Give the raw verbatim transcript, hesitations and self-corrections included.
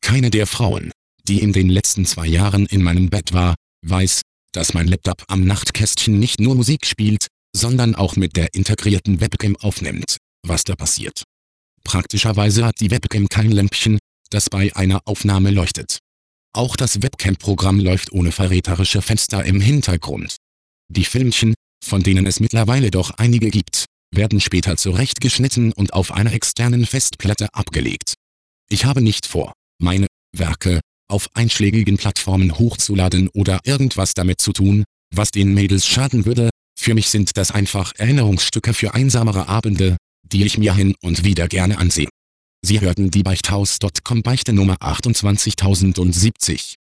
Keine der Frauen, die in den letzten zwei Jahren in meinem Bett war, weiß, dass mein Laptop am Nachtkästchen nicht nur Musik spielt, sondern auch mit der integrierten Webcam aufnimmt, was da passiert. Praktischerweise hat die Webcam kein Lämpchen, das bei einer Aufnahme leuchtet. Auch das Webcam-Programm läuft ohne verräterische Fenster im Hintergrund. Die Filmchen, von denen es mittlerweile doch einige gibt, werden später zurechtgeschnitten und auf einer externen Festplatte abgelegt. Ich habe nicht vor, meine Werke auf einschlägigen Plattformen hochzuladen oder irgendwas damit zu tun, was den Mädels schaden würde. Für mich sind das einfach Erinnerungsstücke für einsamere Abende, die ich mir hin und wieder gerne ansehe. Sie hörten die Beichthaus Punkt com Beichte Nummer achtundzwanzigtausendsiebzig.